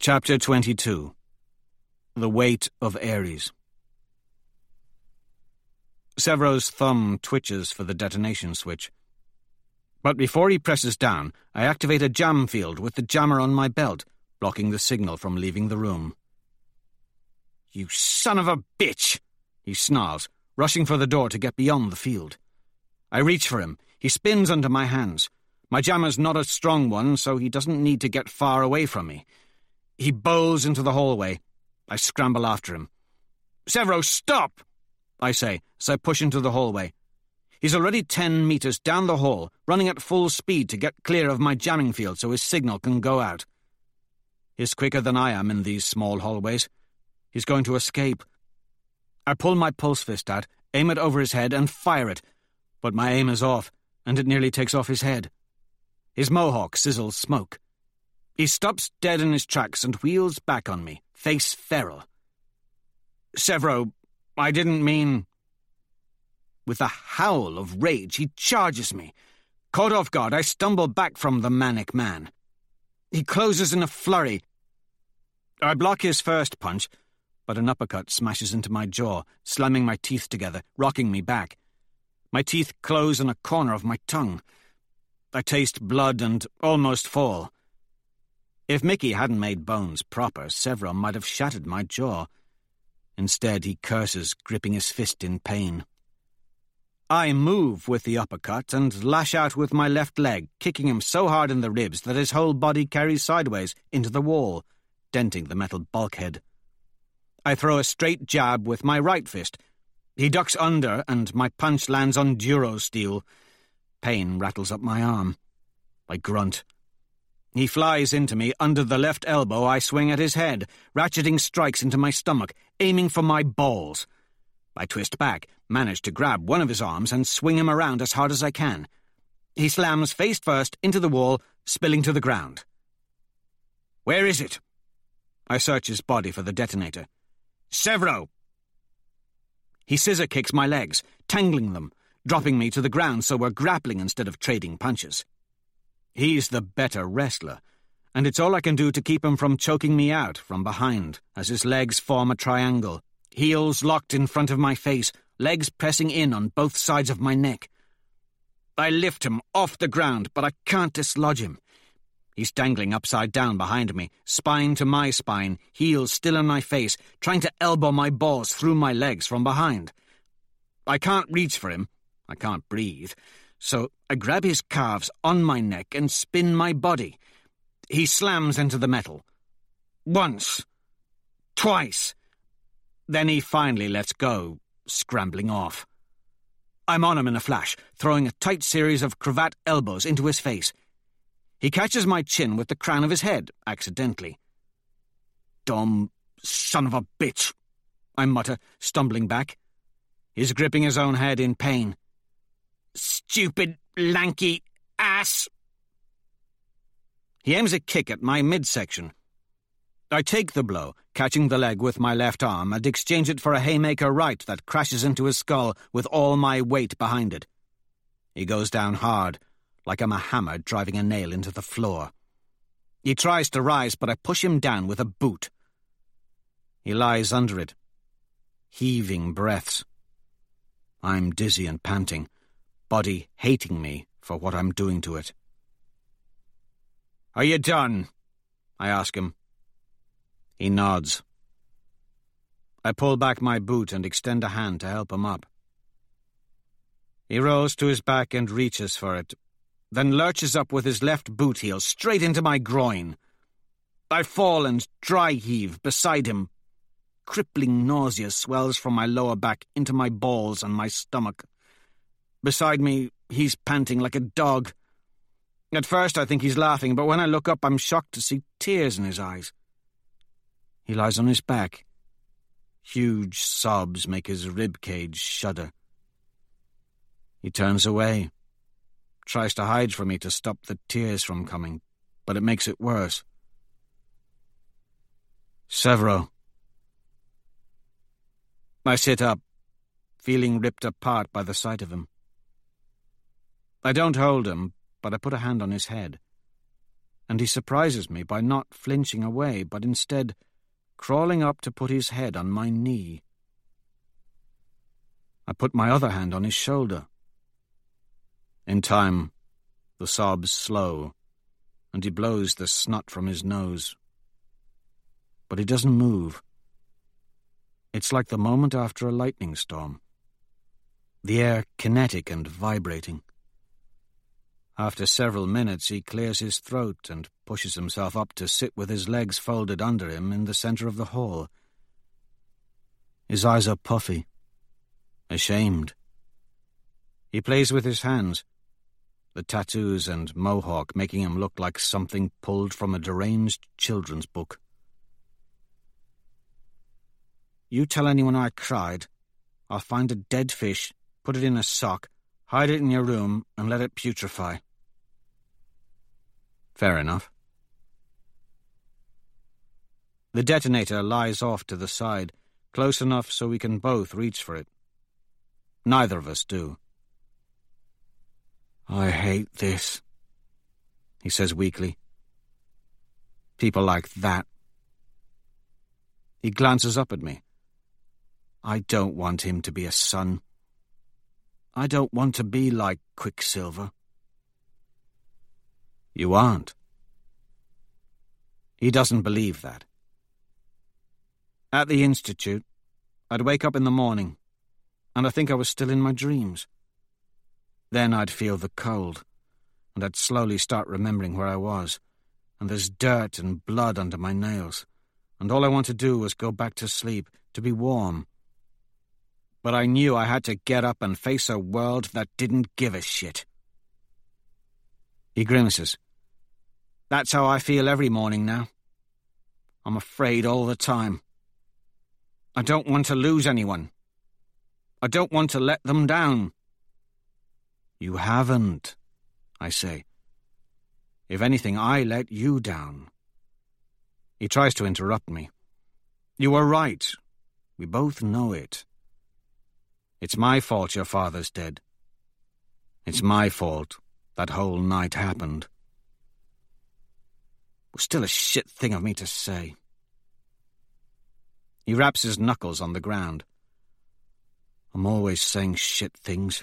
Chapter 22. The Weight of Ares. Severo's thumb twitches for the detonation switch. But before he presses down, I activate a jam field with the jammer on my belt, blocking the signal from leaving the room. "You son of a bitch!" he snarls, rushing for the door to get beyond the field. I reach for him. He spins under my hands. My jammer's not a strong one, so he doesn't need to get far away from me. He bowls into the hallway. I scramble after him. "Severo, stop!" I say, as I push into the hallway. He's already 10 meters down the hall, running at full speed to get clear of my jamming field so his signal can go out. He's quicker than I am in these small hallways. He's going to escape. I pull my pulse fist out, aim it over his head, and fire it, but my aim is off, and it nearly takes off his head. His mohawk sizzles smoke. He stops dead in his tracks and wheels back on me, face feral. "Severo, I didn't mean—" With a howl of rage, he charges me. Caught off guard, I stumble back from the manic man. He closes in a flurry. I block his first punch, but an uppercut smashes into my jaw, slamming my teeth together, rocking me back. My teeth close on a corner of my tongue. I taste blood and almost fall. If Mickey hadn't made bones proper, Severo might have shattered my jaw. Instead, he curses, gripping his fist in pain. I move with the uppercut and lash out with my left leg, kicking him so hard in the ribs that his whole body carries sideways into the wall, denting the metal bulkhead. I throw a straight jab with my right fist. He ducks under, and my punch lands on Duro steel. Pain rattles up my arm. I grunt. He flies into me. Under the left elbow, I swing at his head, ratcheting strikes into my stomach, aiming for my balls. I twist back, manage to grab one of his arms and swing him around as hard as I can. He slams face first into the wall, spilling to the ground. "Where is it?" I search his body for the detonator. "Severo!" He scissor kicks my legs, tangling them, dropping me to the ground so we're grappling instead of trading punches. He's the better wrestler, and it's all I can do to keep him from choking me out from behind as his legs form a triangle, heels locked in front of my face, legs pressing in on both sides of my neck. I lift him off the ground, but I can't dislodge him. He's dangling upside down behind me, spine to my spine, heels still in my face, trying to elbow my balls through my legs from behind. I can't reach for him. I can't breathe. So I grab his calves on my neck and spin my body. He slams into the metal. Once. Twice. Then he finally lets go, scrambling off. I'm on him in a flash, throwing a tight series of cravat elbows into his face. He catches my chin with the crown of his head, accidentally. "Dumb son of a bitch," I mutter, stumbling back. He's gripping his own head in pain. "Stupid, lanky ass!" He aims a kick at my midsection. I take the blow, catching the leg with my left arm, and exchange it for a haymaker right that crashes into his skull with all my weight behind it. He goes down hard, like I'm a hammer driving a nail into the floor. He tries to rise, but I push him down with a boot. He lies under it, heaving breaths. I'm dizzy and panting, body hating me for what I'm doing to it. "Are you done?" I ask him. He nods. I pull back my boot and extend a hand to help him up. He rolls to his back and reaches for it, then lurches up with his left boot heel straight into my groin. I fall and dry heave beside him. Crippling nausea swells from my lower back into my balls and my stomach. Beside me, he's panting like a dog. At first I think he's laughing, but when I look up I'm shocked to see tears in his eyes. He lies on his back. Huge sobs make his rib cage shudder. He turns away, tries to hide from me to stop the tears from coming, but it makes it worse. "Severo." I sit up, feeling ripped apart by the sight of him. I don't hold him, but I put a hand on his head. and he surprises me by not flinching away, but instead crawling up to put his head on my knee. I put my other hand on his shoulder. In time, the sobs slow, and he blows the snot from his nose. But he doesn't move. It's like the moment after a lightning storm. The air kinetic and vibrating. After several minutes, he clears his throat and pushes himself up to sit with his legs folded under him in the center of the hall. His eyes are puffy, ashamed. He plays with his hands, the tattoos and mohawk making him look like something pulled from a deranged children's book. You tell anyone I cried, I'll find a dead fish, put it in a sock, hide it in your room, and let it putrefy. Fair enough. The detonator lies off to the side, close enough so we can both reach for it. Neither of us do. I hate this, he says weakly. People like that. He glances up at me. I don't want him to be a son. I don't want to be like Quicksilver. You aren't. He doesn't believe that. At the Institute, I'd wake up in the morning, and I think I was still in my dreams. Then I'd feel the cold, and I'd slowly start remembering where I was, and there's dirt and blood under my nails, and all I want to do was go back to sleep, to be warm. But I knew I had to get up and face a world that didn't give a shit. He grimaces. That's how I feel every morning now. I'm afraid all the time. I don't want to lose anyone. I don't want to let them down. You haven't, I say. If anything, I let you down. He tries to interrupt me. You were right. We both know it. It's my fault your father's dead. It's my fault that whole night happened. It was still a shit thing of me to say. He raps his knuckles on the ground. I'm always saying shit things.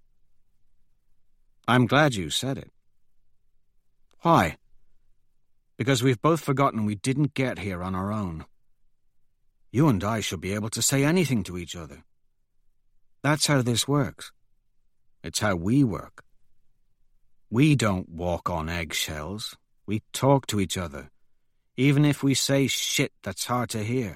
I'm glad you said it. Why? Because we've both forgotten we didn't get here on our own. You and I should be able to say anything to each other. That's how this works. It's how we work. We don't walk on eggshells. We talk to each other, even if we say shit that's hard to hear.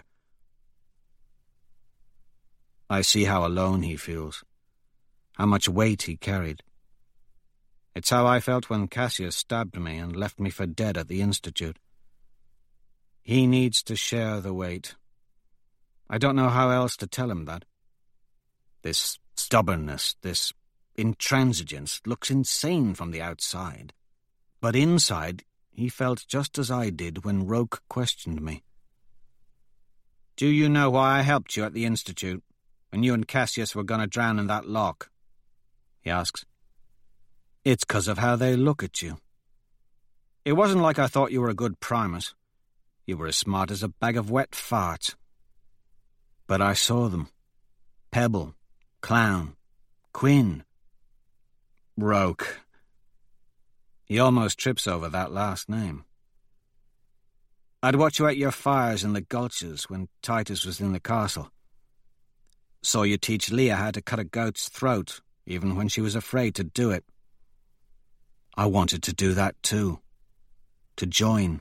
I see how alone he feels, how much weight he carried. It's how I felt when Cassius stabbed me and left me for dead at the Institute. He needs to share the weight. I don't know how else to tell him that. This stubbornness, this intransigence looks insane from the outside. But inside, he felt just as I did when Roke questioned me. Do you know why I helped you at the Institute, when you and Cassius were going to drown in that loch? He asks. It's 'cause of how they look at you. It wasn't like I thought you were a good Primus. You were as smart as a bag of wet farts. But I saw them. Pebble, Clown, Quinn. Roke. He almost trips over that last name. I'd watch you at your fires in the gulches when Titus was in the castle. Saw you teach Leah how to cut a goat's throat, even when she was afraid to do it. I wanted to do that too. To join.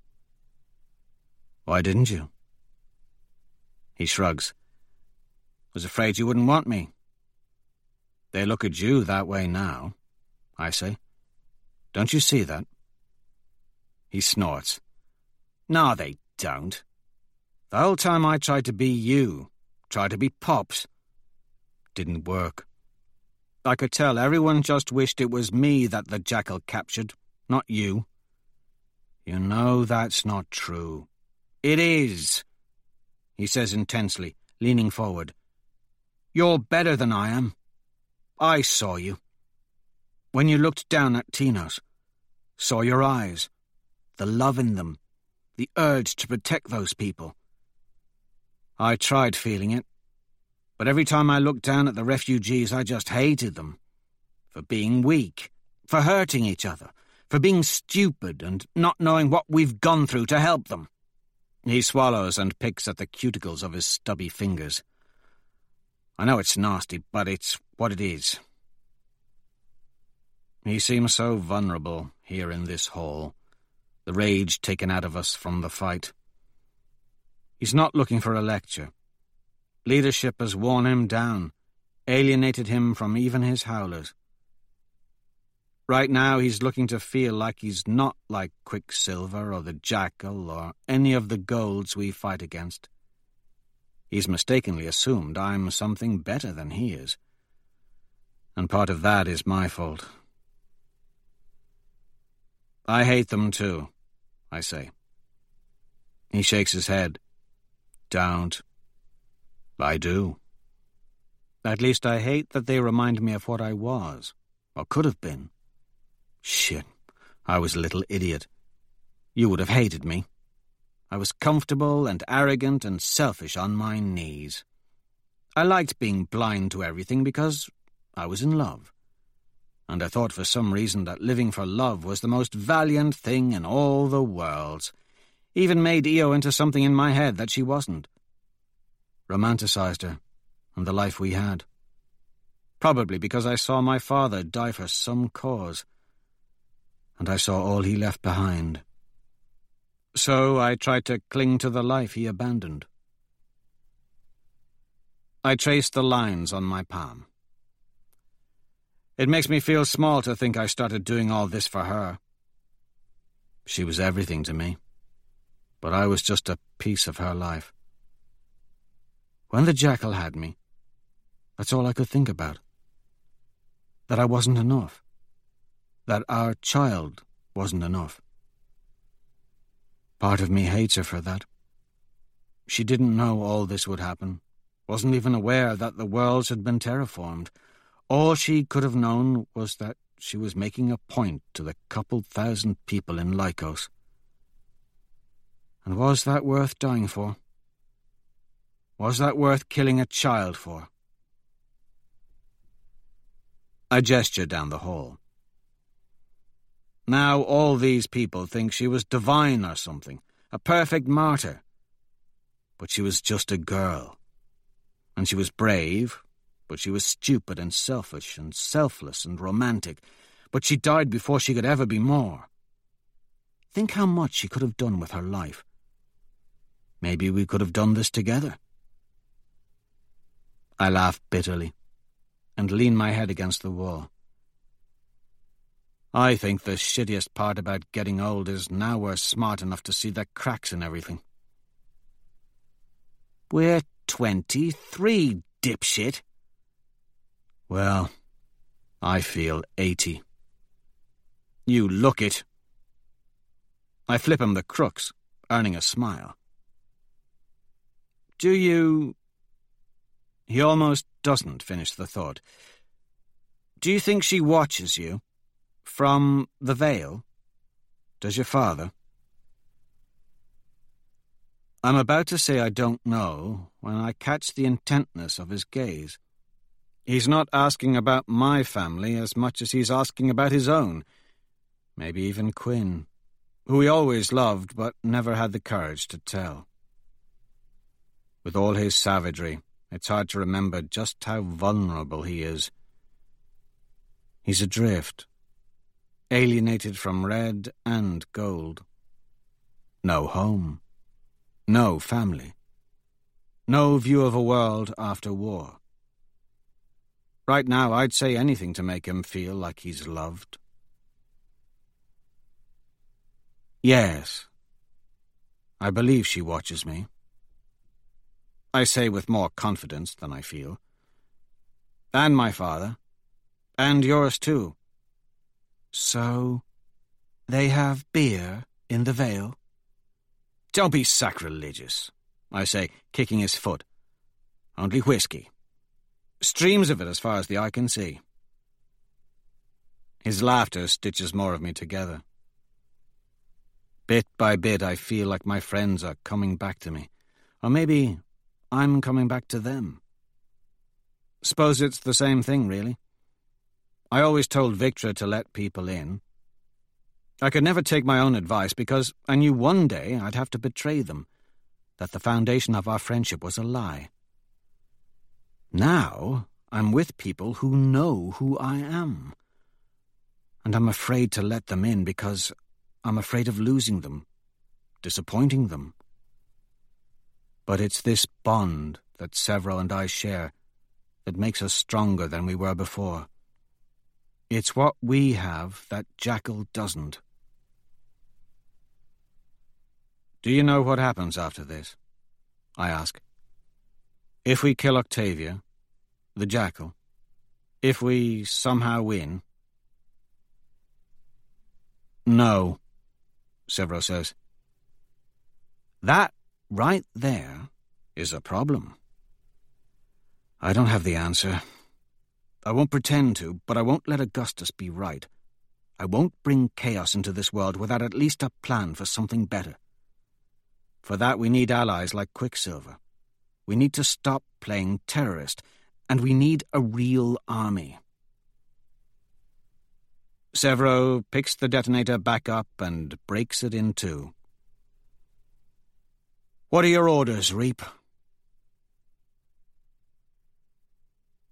Why didn't you? He shrugs. Was afraid you wouldn't want me. They look at you that way now, I say. Don't you see that? He snorts. No, they don't. The whole time I tried to be you, tried to be Pops. Didn't work. I could tell everyone just wished it was me that the jackal captured, not you. You know that's not true. It is, he says intensely, leaning forward. You're better than I am. I saw you. When you looked down at Tino's, saw your eyes, the love in them, the urge to protect those people. I tried feeling it, but every time I looked down at the refugees, I just hated them. For being weak, for hurting each other, for being stupid and not knowing what we've gone through to help them. He swallows and picks at the cuticles of his stubby fingers. I know it's nasty, but it's what it is. He seems so vulnerable here in this hall, the rage taken out of us from the fight. He's not looking for a lecture. Leadership has worn him down, alienated him from even his howlers. Right now he's looking to feel like he's not like Quicksilver or the Jackal or any of the golds we fight against. He's mistakenly assumed I'm something better than he is. And part of that is my fault. I hate them too, I say. He shakes his head. Don't. I do. At least I hate that they remind me of what I was, or could have been. Shit, I was a little idiot. You would have hated me. I was comfortable and arrogant and selfish on my knees. I liked being blind to everything because I was in love. And I thought for some reason that living for love was the most valiant thing in all the worlds. Even made Io into something in my head that she wasn't. Romanticized her and the life we had. Probably because I saw my father die for some cause. And I saw all he left behind. So I tried to cling to the life he abandoned. I traced the lines on my palm. It makes me feel small to think I started doing all this for her. She was everything to me, but I was just a piece of her life. When the Jackal had me, that's all I could think about. That I wasn't enough. That our child wasn't enough. Part of me hates her for that. She didn't know all this would happen, wasn't even aware that the worlds had been terraformed. All she could have known was that she was making a point to the couple thousand people in Lycos. And was that worth dying for? Was that worth killing a child for? I gestured down the hall. Now all these people think she was divine or something, a perfect martyr. But she was just a girl. And she was brave, but she was stupid and selfish and selfless and romantic. But she died before she could ever be more. Think how much she could have done with her life. Maybe we could have done this together. I laughed bitterly and leaned my head against the wall. I think the shittiest part about getting old is now we're smart enough to see the cracks in everything. We're 23, dipshit. Well, I feel 80. You look it. I flip him the crooks, earning a smile. Do you... He almost doesn't finish the thought. Do you think she watches you? From the Vale? Does your father? I'm about to say I don't know when I catch the intentness of his gaze. He's not asking about my family as much as he's asking about his own. Maybe even Quinn, who he always loved but never had the courage to tell. With all his savagery, it's hard to remember just how vulnerable he is. He's adrift, alienated from red and gold. No home, no family, no view of a world after war. Right now, I'd say anything to make him feel like he's loved. Yes, I believe she watches me. I say with more confidence than I feel. And my father. And yours too. So, they have beer in the Vale? Don't be sacrilegious, I say, kicking his foot. Only whiskey. Streams of it as far as the eye can see. His laughter stitches more of me together. Bit by bit, I feel like my friends are coming back to me. Or maybe I'm coming back to them. Suppose it's the same thing, really. I always told Victra to let people in. I could never take my own advice because I knew one day I'd have to betray them, that the foundation of our friendship was a lie. Now I'm with people who know who I am. And I'm afraid to let them in because I'm afraid of losing them, disappointing them. But it's this bond that Severo and I share that makes us stronger than we were before. It's what we have that Jackal doesn't. Do you know what happens after this? I ask. If we kill Octavia, the Jackal, if we somehow win... No, Severo says. That right there is a problem. I don't have the answer. I won't pretend to, but I won't let Augustus be right. I won't bring chaos into this world without at least a plan for something better. For that we need allies like Quicksilver. We need to stop playing terrorist, and we need a real army. Severo picks the detonator back up and breaks it in two. What are your orders, Reap?